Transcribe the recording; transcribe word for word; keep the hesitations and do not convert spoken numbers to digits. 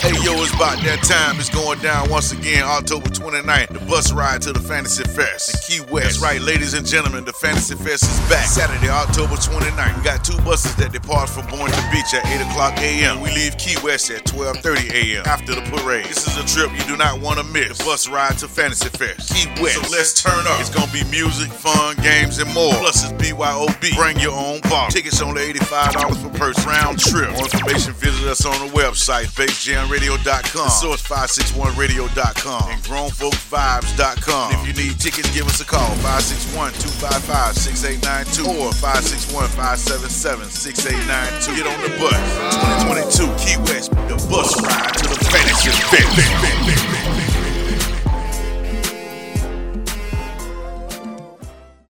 Hey yo, it's about that time. It's going down once again, October twenty-ninth. The bus ride to the Fantasy Fest in Key West. That's right, ladies and gentlemen, the Fantasy Fest is back. Saturday, October twenty-ninth. We got two buses that depart from Boynton Beach at eight o'clock a.m. We leave Key West at twelve thirty a.m. after the parade. This is a trip you do not want to miss. The bus ride to Fantasy Fest, Key West. So let's turn up. It's going to be music, fun, games, and more. Plus it's B Y O B. Bring your own bottle. Tickets only eighty-five dollars per person. Round trip. More information, visit us on the website, base jam radio dot com, the source five six one radio dot com, and grown folks vibes dot com. If you need tickets, give us a call, five six one, two five five, six eight nine two or five six one, five seven seven, six eight nine two. Get on the bus. twenty twenty-two Key West, the bus ride to the Fantasy Fest.